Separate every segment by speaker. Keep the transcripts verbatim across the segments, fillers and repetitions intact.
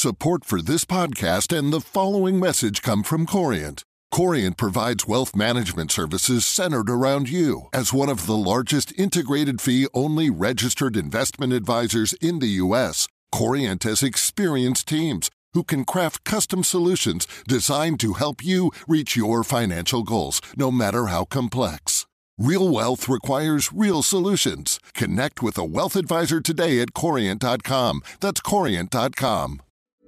Speaker 1: Support for this podcast and the following message come from Corient. Corient provides wealth management services centered around you. As one of the largest integrated fee-only registered investment advisors in the U S, Corient has experienced teams who can craft custom solutions designed to help you reach your financial goals, no matter how complex. Real wealth requires real solutions. Connect with a wealth advisor today at corient dot com. That's corient dot com.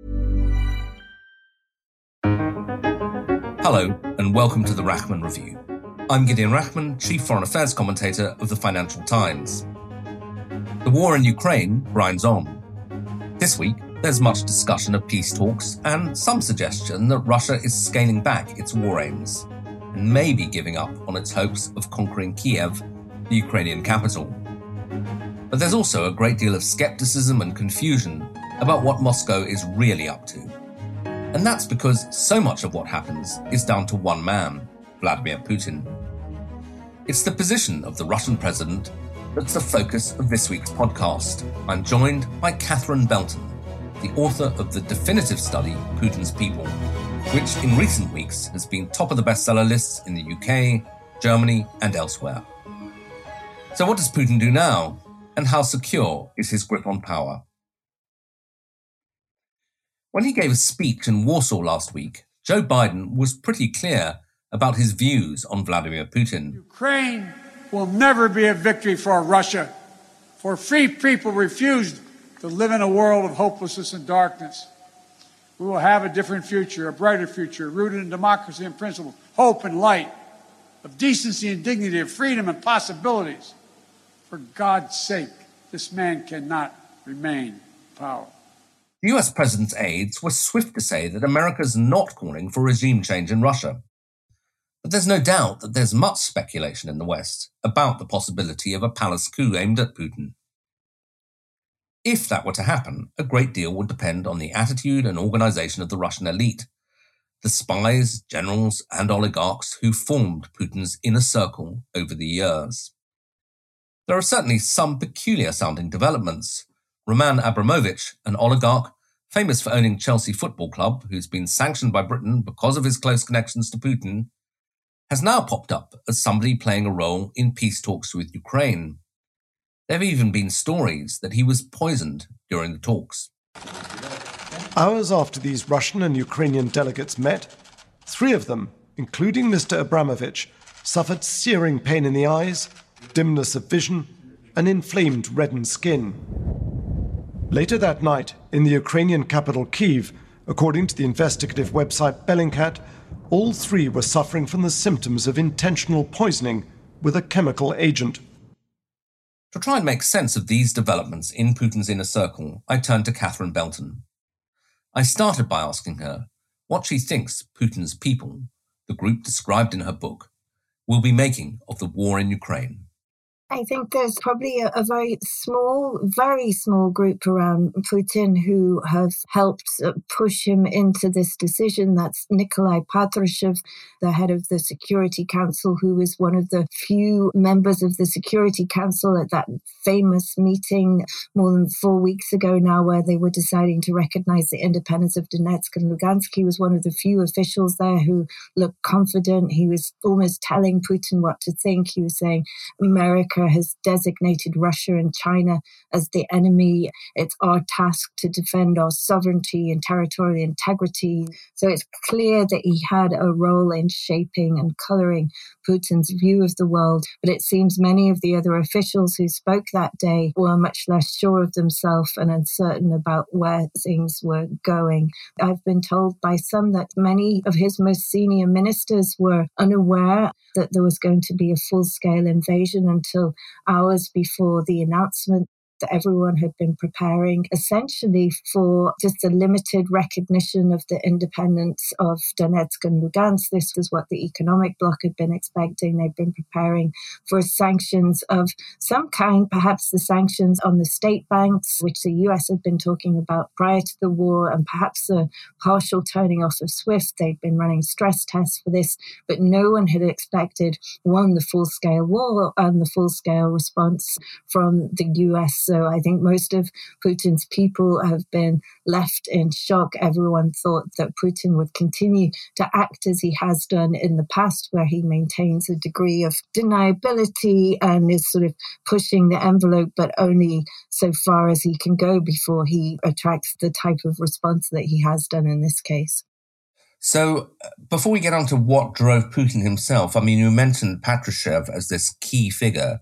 Speaker 2: Hello, and welcome to the Rachman Review. I'm Gideon Rachman, Chief Foreign Affairs Commentator of the Financial Times. The war in Ukraine grinds on. This week, there's much discussion of peace talks and some suggestion that Russia is scaling back its war aims and maybe giving up on its hopes of conquering Kiev, the Ukrainian capital. But there's also a great deal of skepticism and confusion about what Moscow is really up to. And that's because so much of what happens is down to one man, Vladimir Putin. It's the position of the Russian president that's the focus of this week's podcast. I'm joined by Catherine Belton, the author of the definitive study, Putin's People, which in recent weeks has been top of the bestseller lists in the U K, Germany, and elsewhere. So what does Putin do now, and how secure is his grip on power? When he gave a speech in Warsaw last week, Joe Biden was pretty clear about his views on Vladimir Putin.
Speaker 3: Ukraine will never be a victory for Russia, for free people refused to live in a world of hopelessness and darkness. We will have a different future, a brighter future, rooted in democracy and principle, hope and light, of decency and dignity, of freedom and possibilities. For God's sake, this man cannot remain in power.
Speaker 2: The U S president's aides were swift to say that America's not calling for regime change in Russia. But there's no doubt that there's much speculation in the West about the possibility of a palace coup aimed at Putin. If that were to happen, a great deal would depend on the attitude and organization of the Russian elite, the spies, generals, and oligarchs who formed Putin's inner circle over the years. There are certainly some peculiar-sounding developments. Roman Abramovich, an oligarch famous for owning Chelsea Football Club, who's been sanctioned by Britain because of his close connections to Putin, has now popped up as somebody playing a role in peace talks with Ukraine. There have even been stories that he was poisoned during the talks.
Speaker 4: Hours after these Russian and Ukrainian delegates met, three of them, including Mister Abramovich, suffered searing pain in the eyes, dimness of vision, and inflamed reddened skin. Later that night, in the Ukrainian capital Kyiv, according to the investigative website Bellingcat, all three were suffering from the symptoms of intentional poisoning with a chemical agent.
Speaker 2: To try and make sense of these developments in Putin's inner circle, I turned to Catherine Belton. I started by asking her what she thinks Putin's people, the group described in her book, will be making of the war in Ukraine.
Speaker 5: I think there's probably a, a very small, very small group around Putin who have helped push him into this decision. That's Nikolai Patrushev, the head of the Security Council, who was one of the few members of the Security Council at that famous meeting more than four weeks ago now, where they were deciding to recognize the independence of Donetsk and Lugansk. He was one of the few officials there who looked confident. He was almost telling Putin what to think. He was saying, America has designated Russia and China as the enemy. It's our task to defend our sovereignty and territorial integrity. So it's clear that he had a role in shaping and colouring Putin's view of the world. But it seems many of the other officials who spoke that day were much less sure of themselves and uncertain about where things were going. I've been told by some that many of his most senior ministers were unaware that there was going to be a full-scale invasion until hours before the announcement. that everyone had been preparing essentially for just a limited recognition of the independence of Donetsk and Lugansk. This was what the economic bloc had been expecting. They'd been preparing for sanctions of some kind, perhaps the sanctions on the state banks, which the U S had been talking about prior to the war, and perhaps a partial turning off of SWIFT. They'd been running stress tests for this, but no one had expected, one, the full-scale war and the full-scale response from the U S So I think most of Putin's people have been left in shock. Everyone thought that Putin would continue to act as he has done in the past, where he maintains a degree of deniability and is sort of pushing the envelope, but only so far as he can go before he attracts the type of response that he has done in this case.
Speaker 2: So before we get on to what drove Putin himself, I mean, you mentioned Patrushev as this key figure.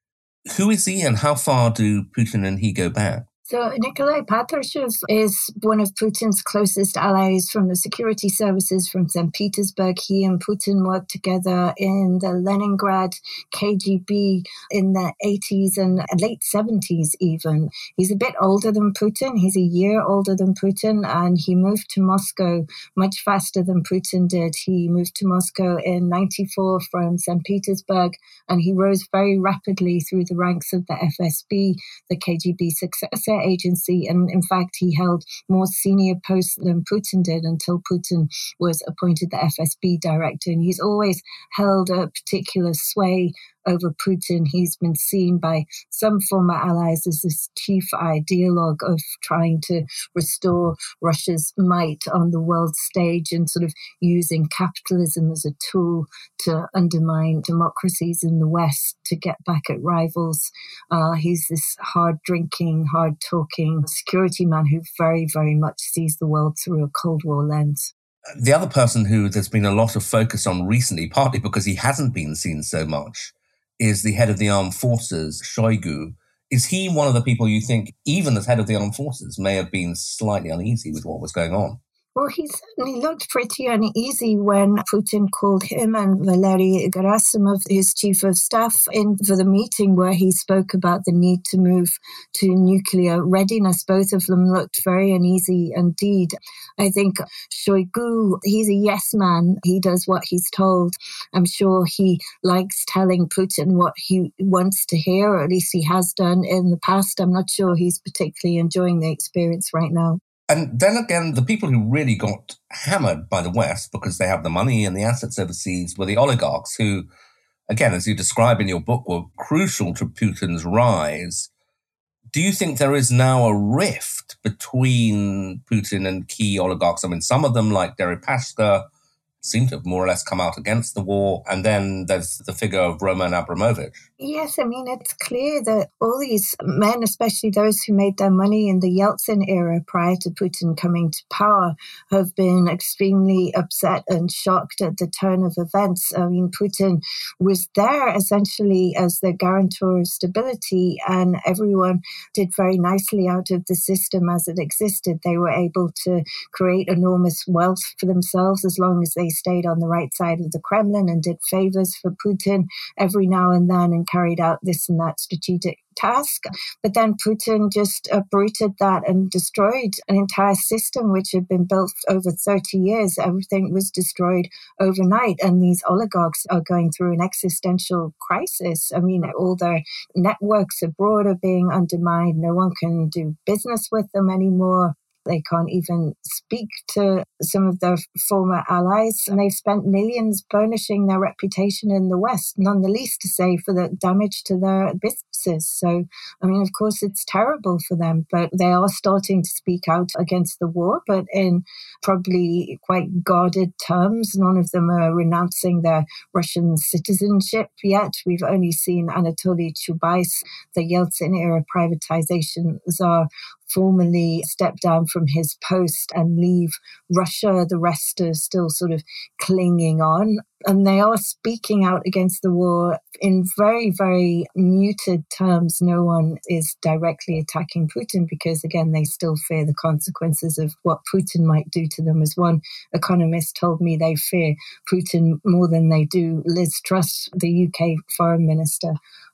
Speaker 2: Who is he and how far do Putin and he go back?
Speaker 5: So Nikolai Patrushev is one of Putin's closest allies from the security services from Saint Petersburg. He and Putin worked together in the Leningrad K G B in the eighties and late seventies even. He's a bit older than Putin. He's a year older than Putin, and he moved to Moscow much faster than Putin did. He moved to Moscow in ninety-four from Saint Petersburg, and he rose very rapidly through the ranks of the F S B, the K G B successor agency, and in fact he held more senior posts than Putin did until Putin was appointed the F S B director, and he's always held a particular sway over Putin. He's been seen by some former allies as this chief ideologue of trying to restore Russia's might on the world stage and sort of using capitalism as a tool to undermine democracies in the West to get back at rivals. Uh, he's this hard-drinking, hard-talking security man who very, very much sees the world through a Cold War lens.
Speaker 2: The other person who there's been a lot of focus on recently, partly because he hasn't been seen so much, is the head of the armed forces, Shoigu. Is he one of the people you think, even as head of the armed forces, may have been slightly uneasy with what was going on?
Speaker 5: Well, he certainly looked pretty uneasy when Putin called him and Valery Gerasimov, his chief of staff, in for the meeting where he spoke about the need to move to nuclear readiness. Both of them looked very uneasy indeed. I think Shoigu, he's a yes man. He does what he's told. I'm sure he likes telling Putin what he wants to hear, or at least he has done in the past. I'm not sure he's particularly enjoying the experience right now.
Speaker 2: And then again, the people who really got hammered by the West because they have the money and the assets overseas were the oligarchs who, again, as you describe in your book, were crucial to Putin's rise. Do you think there is now a rift between Putin and key oligarchs? I mean, some of them, like Deripaska, seem to have more or less come out against the war. And then there's the figure of Roman Abramovich.
Speaker 5: Yes, I mean, it's clear that all these men, especially those who made their money in the Yeltsin era prior to Putin coming to power, have been extremely upset and shocked at the turn of events. I mean, Putin was there essentially as the guarantor of stability, and everyone did very nicely out of the system as it existed. They were able to create enormous wealth for themselves as long as they stayed on the right side of the Kremlin and did favors for Putin every now and then and carried out this and that strategic task. But then Putin just uprooted that and destroyed an entire system which had been built over thirty years. Everything was destroyed overnight, and these oligarchs are going through an existential crisis. I mean, all their networks abroad are being undermined. No one can do business with them anymore. They can't even speak to some of their former allies, and they've spent millions burnishing their reputation in the West, none the least to say for the damage to their businesses. So, I mean, of course, it's terrible for them, but they are starting to speak out against the war, but in probably quite guarded terms. None of them are renouncing their Russian citizenship yet. We've only seen Anatoly Chubais, the Yeltsin-era privatization czar, formally step down from his post and leave Russia. The rest are still sort of clinging on. And they are speaking out against the war in very, very muted terms. No one is directly attacking Putin because, again, they still fear the consequences of what Putin might do to them. As one economist told me, they fear Putin more than they do Liz Truss, the U K foreign minister.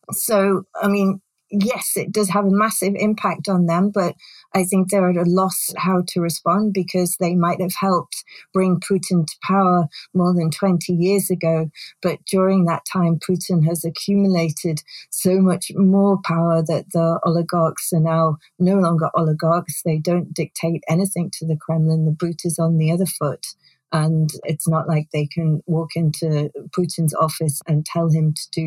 Speaker 5: So, I mean, yes, it does have a massive impact on them, but I think they're at a loss how to respond because they might have helped bring Putin to power more than twenty years ago. But during that time, Putin has accumulated so much more power that the oligarchs are now no longer oligarchs. They don't dictate anything to the Kremlin. The boot is on the other foot. And it's not like they can walk into Putin's office and tell him to do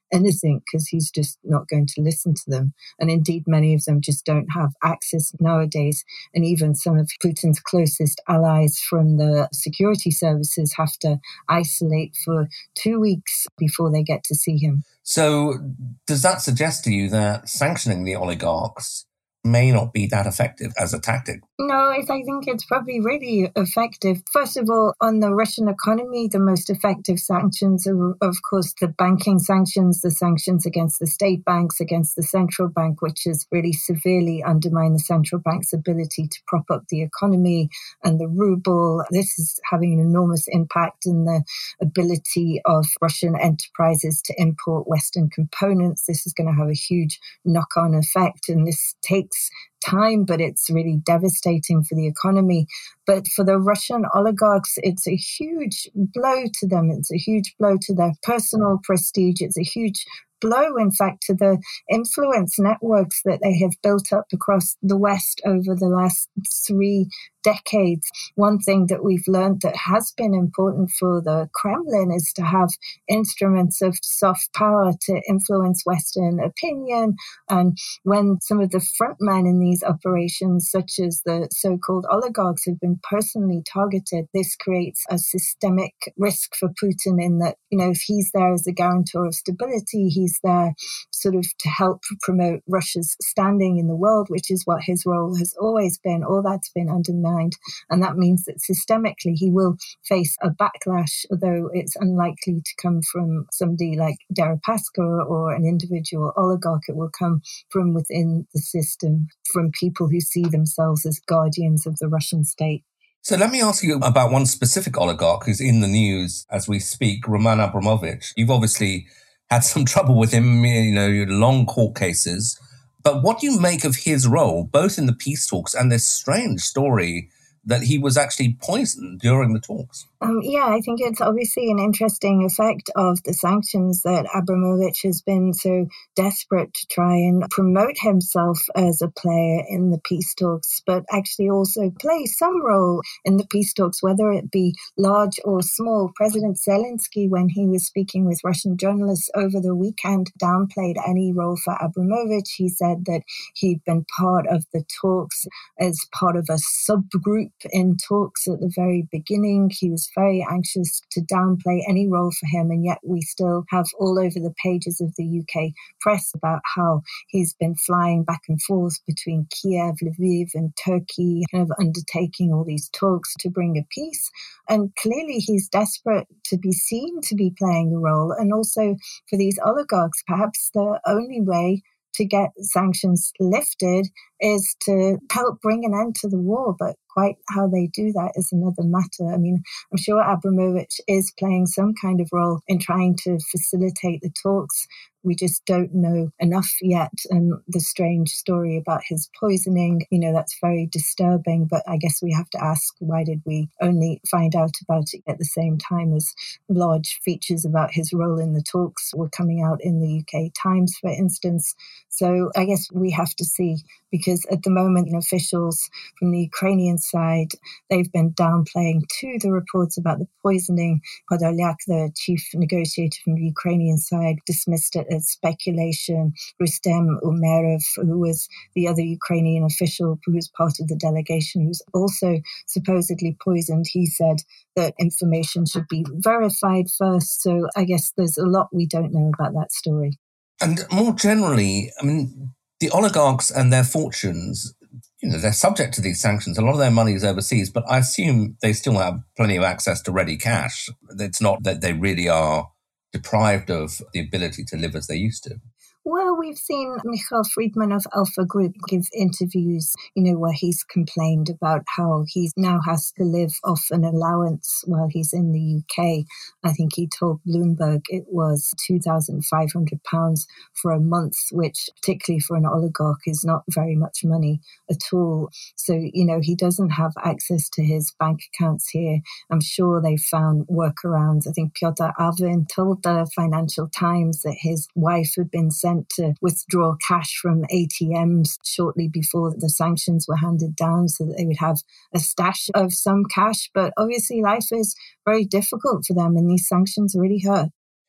Speaker 5: anything because he's just not going to listen to them. And indeed, many of them just don't have access nowadays. And even some of Putin's closest allies from the security services have to isolate for two weeks before they get to see him.
Speaker 2: So does that suggest to you that sanctioning the oligarchs may not be that effective as a tactic?
Speaker 5: No, I think it's probably really effective. First of all, on the Russian economy, the most effective sanctions are, of course, the banking sanctions, the sanctions against the state banks, against the central bank, which has really severely undermined the central bank's ability to prop up the economy and the ruble. This is having an enormous impact in the ability of Russian enterprises to import Western components. This is going to have a huge knock-on effect, and this takes time, but it's really devastating for the economy. But for the Russian oligarchs, it's a huge blow to them. It's a huge blow to their personal prestige. It's a huge blow, in fact, to the influence networks that they have built up across the West over the last three decades. One thing that we've learned that has been important for the Kremlin is to have instruments of soft power to influence Western opinion. And when some of the frontmen in these operations, such as the so-called oligarchs, have been personally targeted, this creates a systemic risk for Putin in that, you know, if he's there as a guarantor of stability, he's there sort of to help promote Russia's standing in the world, which is what his role has always been. All that's been undermined. And that means that systemically he will face a backlash, although it's unlikely to come from somebody like Deripaska or an individual oligarch. It will come from within the system, from people who see themselves as guardians of the Russian state.
Speaker 2: So let me ask you about one specific oligarch who's in the news as we speak, Roman Abramovich. You've obviously had some trouble with him, you know, long court cases. But what do you make of his role, both in the peace talks and this strange story that he was actually poisoned during the talks?
Speaker 5: Um, yeah, I think it's obviously an interesting effect of the sanctions that Abramovich has been so desperate to try and promote himself as a player in the peace talks, but actually also play some role in the peace talks, whether it be large or small. President Zelensky, when he was speaking with Russian journalists over the weekend, downplayed any role for Abramovich. He said that he'd been part of the talks as part of a subgroup in talks at the very beginning. He was very anxious to downplay any role for him, and yet we still have all over the pages of the U K press about how he's been flying back and forth between Kiev, Lviv and Turkey, kind of undertaking all these talks to bring a peace. And clearly he's desperate to be seen to be playing a role. And also for these oligarchs, perhaps the only way to get sanctions lifted is to help bring an end to the war. But quite how they do that is another matter. I mean, I'm sure Abramovich is playing some kind of role in trying to facilitate the talks. We just don't know enough yet. And the strange story about his poisoning, you know, that's very disturbing. But I guess we have to ask, why did we only find out about it at the same time as large features about his role in the talks were coming out in the U K Times, for instance? So I guess we have to see, because at the moment, you know, officials from the Ukrainian side, they've been downplaying too the reports about the poisoning. Podolyak, the chief negotiator from the Ukrainian side, dismissed it as speculation. Rustem Umerov, who was the other Ukrainian official who was part of the delegation, who's also supposedly poisoned, he said that information should be verified first. So I guess there's a lot we don't know about that story.
Speaker 2: And more generally, I mean, the oligarchs and their fortunes, you know, they're subject to these sanctions. A lot of their money is overseas, but I assume they still have plenty of access to ready cash. It's not that they really are deprived of the ability to live as they used to.
Speaker 5: Well, we've seen Michael Friedman of Alpha Group give interviews, you know, where he's complained about how he now has to live off an allowance while he's in the U K. I think he told Bloomberg it was two thousand five hundred pounds for a month, which particularly for an oligarch is not very much money at all. So, you know, he doesn't have access to his bank accounts here. I'm sure they found workarounds. I think Piotr Avin told the Financial Times that his wife had been sent to withdraw cash from A T Ms shortly before the sanctions were handed down so that they would have a stash of some cash. But obviously life is very difficult for them and these sanctions really hurt.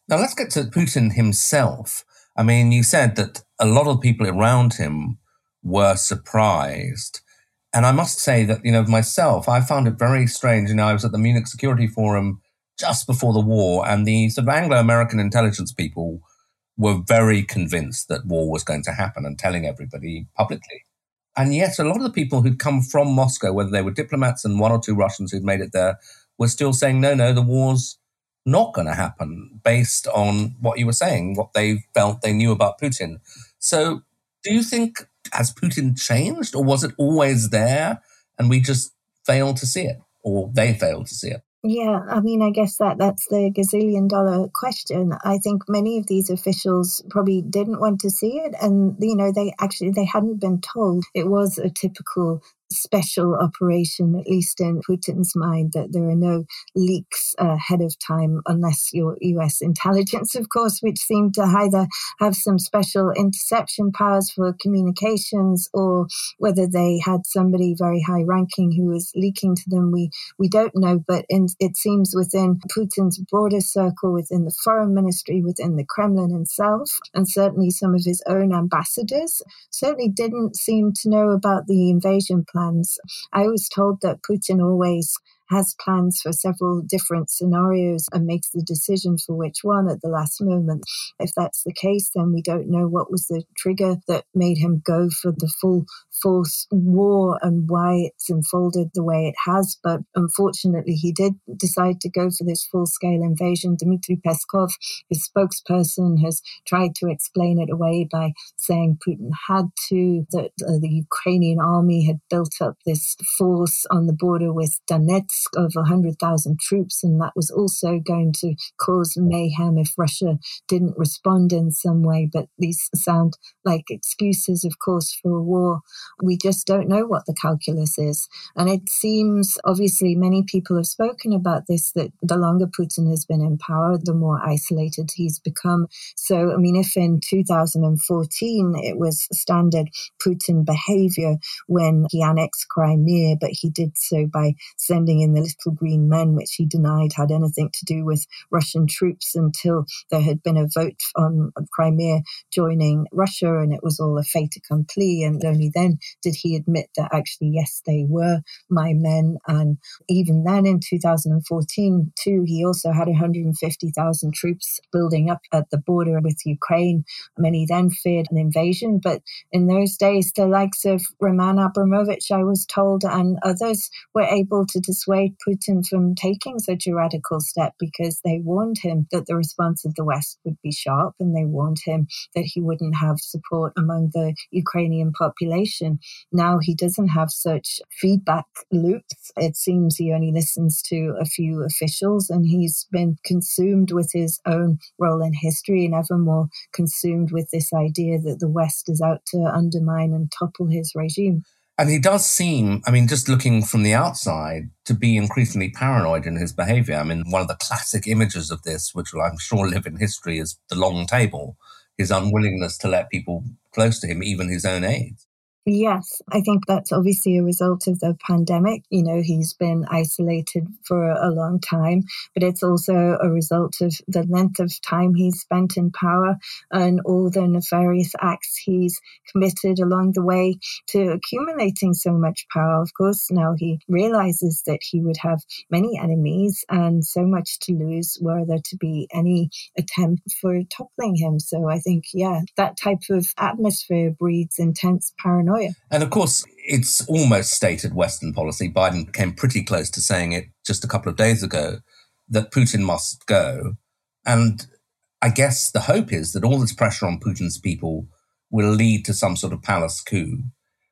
Speaker 2: Now let's get to Putin himself. I mean, you said that a lot of people around him were surprised. And I must say that, you know, myself, I found it very strange. You know, I was at the Munich Security Forum just before the war, and the sort of Anglo-American intelligence people were very convinced that war was going to happen and telling everybody publicly. And yet a lot of the people who'd come from Moscow, whether they were diplomats and one or two Russians who'd made it there, were still saying, no, no, the war's not going to happen based on what you were saying, what they felt they knew about Putin. So do you think, has Putin changed, or was it always there and we just failed to see it, or they failed to see it?
Speaker 5: Yeah, I mean, I guess that that's the gazillion dollar question. I think many of these officials probably didn't want to see it. And, you know, they actually, they hadn't been told. It was a typical special operation, at least in Putin's mind, that there are no leaks ahead of time, unless you're U S intelligence, of course, which seemed to either have some special interception powers for communications, or whether they had somebody very high ranking who was leaking to them. We we don't know, but in, it seems within Putin's broader circle, within the foreign ministry, within the Kremlin itself, and certainly some of his own ambassadors, certainly didn't seem to know about the invasion plan. I was told that Putin always has plans for several different scenarios and makes the decision for which one at the last moment. If that's the case, then we don't know what was the trigger that made him go for the full force war and why it's unfolded the way it has. But unfortunately, he did decide to go for this full-scale invasion. Dmitry Peskov, his spokesperson, has tried to explain it away by saying Putin had to, that uh, the Ukrainian army had built up this force on the border with Donetsk of one hundred thousand troops, and that was also going to cause mayhem if Russia didn't respond in some way. But these sound like excuses, of course, for a war. We just don't know what the calculus is. And it seems, obviously, many people have spoken about this, that the longer Putin has been in power, the more isolated he's become. So, I mean, if in two thousand fourteen it was standard Putin behavior when he annexed Crimea, but he did so by sending in the little green men, which he denied had anything to do with Russian troops until there had been a vote on Crimea joining Russia, and it was all a fait accompli. And only then did he admit that actually, yes, they were my men. And even then in two thousand fourteen, too, he also had one hundred fifty thousand troops building up at the border with Ukraine. Many then feared an invasion. But in those days, the likes of Roman Abramovich, I was told, and others were able to dissuade Putin from taking such a radical step, because they warned him that the response of the West would be sharp, and they warned him that he wouldn't have support among the Ukrainian population. Now he doesn't have such feedback loops. It seems he only listens to a few officials, and he's been consumed with his own role in history and ever more consumed with this idea that the West is out to undermine and topple his regime.
Speaker 2: And he does seem, I mean, just looking from the outside, to be increasingly paranoid in his behavior. I mean, one of the classic images of this, which will, I'm sure, live in history, is the long table, his unwillingness to let people close to him, even his own aides.
Speaker 5: Yes, I think that's obviously a result of the pandemic. You know, he's been isolated for a long time, but it's also a result of the length of time he's spent in power and all the nefarious acts he's committed along the way to accumulating so much power. Of course, now he realizes that he would have many enemies and so much to lose were there to be any attempt for toppling him. So I think, yeah, that type of atmosphere breeds intense paranoia.
Speaker 2: And of course, it's almost stated Western policy. Biden came pretty close to saying it just a couple of days ago, that Putin must go. And I guess the hope is that all this pressure on Putin's people will lead to some sort of palace coup.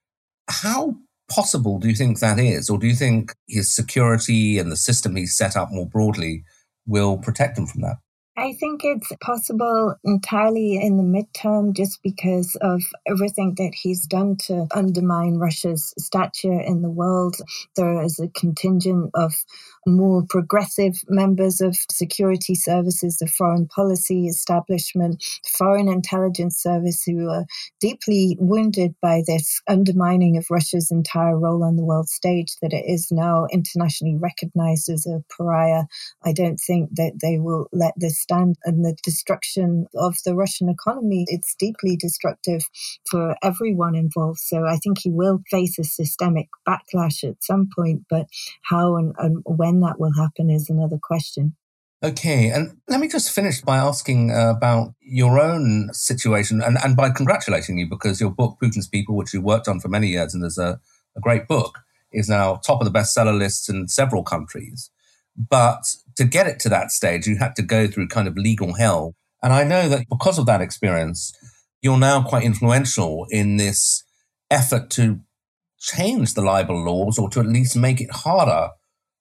Speaker 2: How possible do you think that is? Or do you think his security and the system he's set up more broadly will protect him from that?
Speaker 5: I think it's possible entirely in the midterm, just because of everything that he's done to undermine Russia's stature in the world. There is a contingent of more progressive members of security services, the foreign policy establishment, foreign intelligence service, who are deeply wounded by this undermining of Russia's entire role on the world stage, that it is now internationally recognized as a pariah. I don't think that they will let this understand, and the destruction of the Russian economy, it's deeply destructive for everyone involved. So I think he will face a systemic backlash at some point, but how and, and when that will happen is another question.
Speaker 2: Okay, and let me just finish by asking uh, about your own situation and, and by congratulating you, because your book, Putin's People, which you worked on for many years and is a, a great book, is now top of the bestseller lists in several countries. But to get it to that stage, you had to go through kind of legal hell. And I know that because of that experience, you're now quite influential in this effort to change the libel laws, or to at least make it harder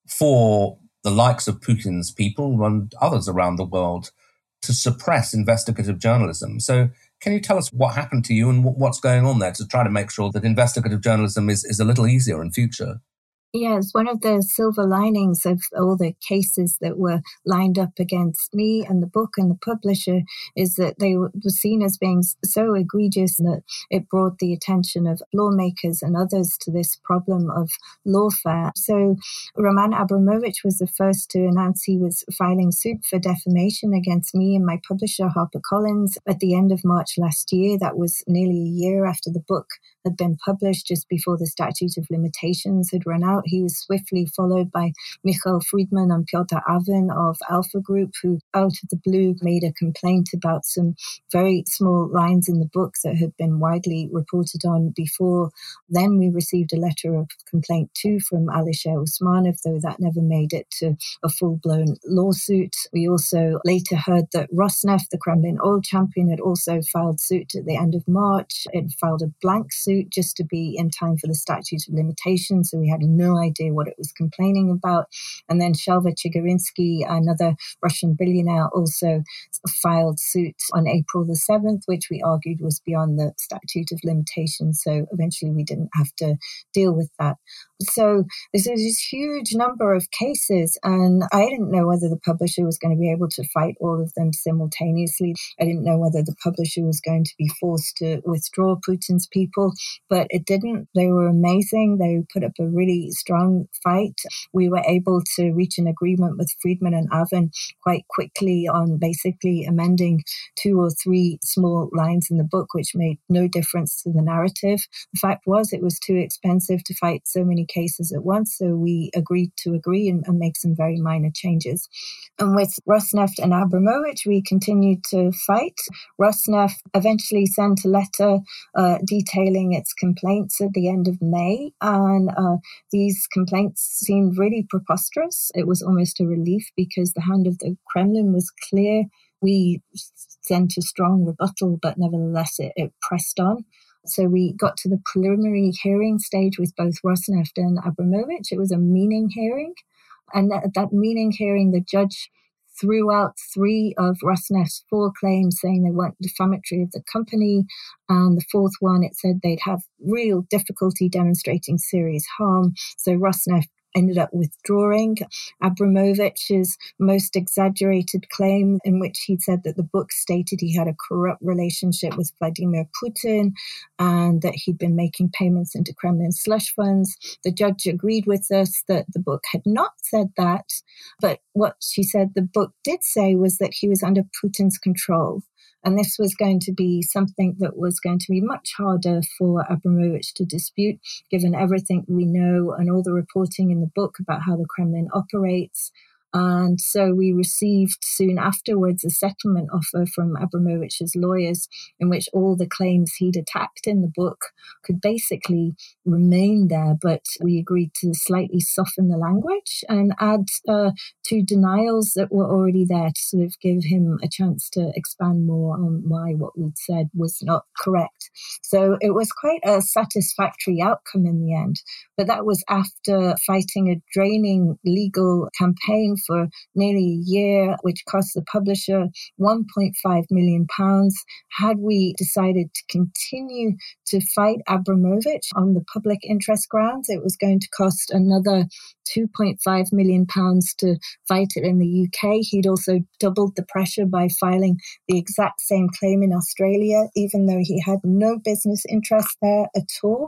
Speaker 2: for the likes of Putin's People and others around the world to suppress investigative journalism. So can you tell us what happened to you and what's going on there to try to make sure that investigative journalism is, is a little easier in future?
Speaker 5: Yes, one of the silver linings of all the cases that were lined up against me and the book and the publisher is that they were seen as being so egregious that it brought the attention of lawmakers and others to this problem of lawfare. So Roman Abramovich was the first to announce he was filing suit for defamation against me and my publisher, HarperCollins, at the end of March last year. That was nearly a year after the book had been published, just before the statute of limitations had run out. He was swiftly followed by Michael Friedman and Piotr Avin of Alpha Group, who out of the blue made a complaint about some very small lines in the book that had been widely reported on before. Then we received a letter of complaint too from Alisher Usmanov, though that never made it to a full-blown lawsuit. We also later heard that Rosneft, the Kremlin oil champion, had also filed suit at the end of March. It filed a blank suit just to be in time for the statute of limitations, so we had no idea what it was complaining about. And then Shelva Chigurinsky, another Russian billionaire, also filed suit on April the seventh, which we argued was beyond the statute of limitations. So eventually we didn't have to deal with that. So this is this huge number of cases, and I didn't know whether the publisher was going to be able to fight all of them simultaneously. I didn't know whether the publisher was going to be forced to withdraw Putin's People, but it didn't. They were amazing. They put up a really strong fight. We were able to reach an agreement with Friedman and Avin quite quickly on basically amending two or three small lines in the book, which made no difference to the narrative. The fact was it was too expensive to fight so many cases at once, so we agreed to agree and, and make some very minor changes. And with Rosneft and Abramovich, we continued to fight. Rosneft eventually sent a letter uh, detailing its complaints at the end of May, and uh, these complaints seemed really preposterous. It was almost a relief because the hand of the Kremlin was clear. We sent a strong rebuttal, but nevertheless it, it pressed on. So we got to the preliminary hearing stage with both Rosneft and Abramovich. It was a meaning hearing. And at that meaning hearing, the judge threw out three of Rosneft's four claims, saying they weren't defamatory of the company. And the fourth one, it said they'd have real difficulty demonstrating serious harm. So Rosneft ended up withdrawing. Abramovich's most exaggerated claim, in which he said that the book stated he had a corrupt relationship with Vladimir Putin and that he'd been making payments into Kremlin slush funds. The judge agreed with us that the book had not said that, but what she said the book did say was that he was under Putin's control. And this was going to be something that was going to be much harder for Abramovich to dispute, given everything we know and all the reporting in the book about how the Kremlin operates. And so we received soon afterwards a settlement offer from Abramovich's lawyers in which all the claims he'd attacked in the book could basically remain there, but we agreed to slightly soften the language and add uh, two denials that were already there to sort of give him a chance to expand more on why what we'd said was not correct. So it was quite a satisfactory outcome in the end, but that was after fighting a draining legal campaign for nearly a year, which cost the publisher one point five million pounds. Had we decided to continue to fight Abramovich on the public interest grounds, it was going to cost another two point five million pounds to fight it in the U K. He'd also doubled the pressure by filing the exact same claim in Australia, even though he had no business interest there at all.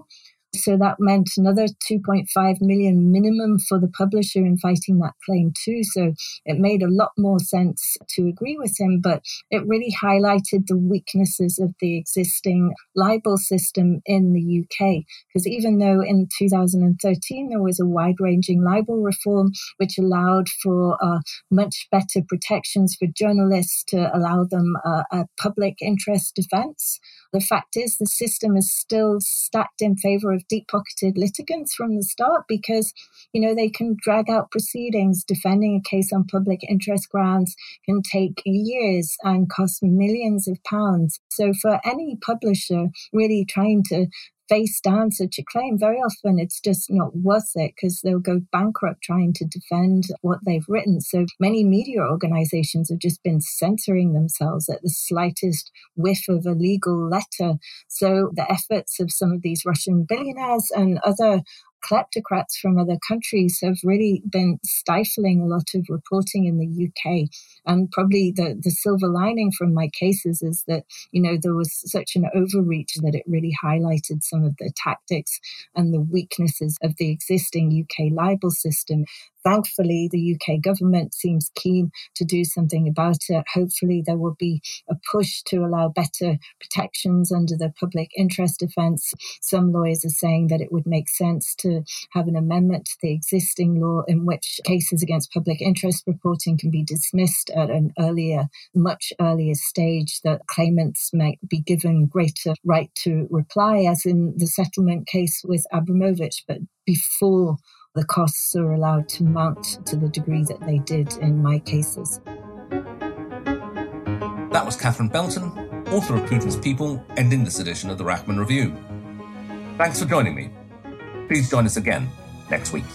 Speaker 5: So that meant another two point five million minimum for the publisher in fighting that claim too. So it made a lot more sense to agree with him, but it really highlighted the weaknesses of the existing libel system in the U K. Because even though in two thousand thirteen there was a wide-ranging libel reform which allowed for uh, much better protections for journalists to allow them uh, a public interest defense, the fact is the system is still stacked in favor of deep-pocketed litigants from the start because, you know, they can drag out proceedings. Defending a case on public interest grounds can take years and cost millions of pounds. So for any publisher really trying to face down such a claim, very often it's just not worth it because they'll go bankrupt trying to defend what they've written. So many media organizations have just been censoring themselves at the slightest whiff of a legal letter. So the efforts of some of these Russian billionaires and other kleptocrats from other countries have really been stifling a lot of reporting in the U K. And probably the, the silver lining from my cases is that, you know, there was such an overreach that it really highlighted some of the tactics and the weaknesses of the existing U K libel system. Thankfully, the U K government seems keen to do something about it. Hopefully, there will be a push to allow better protections under the public interest defence. Some lawyers are saying that it would make sense to have an amendment to the existing law in which cases against public interest reporting can be dismissed at an earlier, much earlier stage, that claimants might be given greater right to reply, as in the settlement case with Abramovich, but before the costs are allowed to mount to the degree that they did in my cases.
Speaker 2: That was Catherine Belton, author of Putin's People, ending this edition of the Rachman Review. Thanks for joining me. Please join us again next week.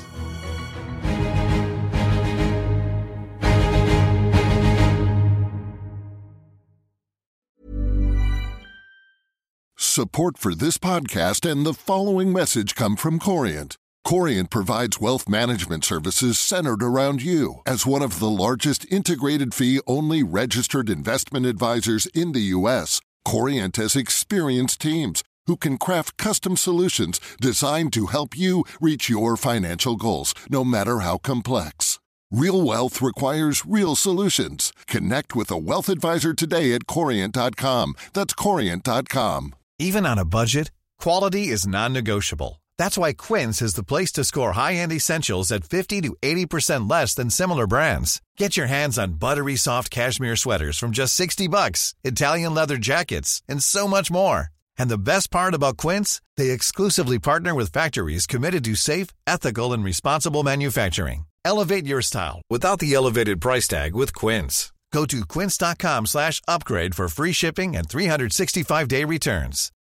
Speaker 1: Support for this podcast and the following message come from Corient. Corient provides wealth management services centered around you. As one of the largest integrated fee-only registered investment advisors in the U S, Corient has experienced teams who can craft custom solutions designed to help you reach your financial goals, no matter how complex. Real wealth requires real solutions. Connect with a wealth advisor today at Corient dot com. That's Corient dot com.
Speaker 6: Even on a budget, quality is non-negotiable. That's why Quince is the place to score high-end essentials at fifty to eighty percent less than similar brands. Get your hands on buttery soft cashmere sweaters from just sixty bucks, Italian leather jackets, and so much more. And the best part about Quince, they exclusively partner with factories committed to safe, ethical, and responsible manufacturing. Elevate your style without the elevated price tag with Quince. Go to quince dot com slash upgrade for free shipping and three sixty-five day returns.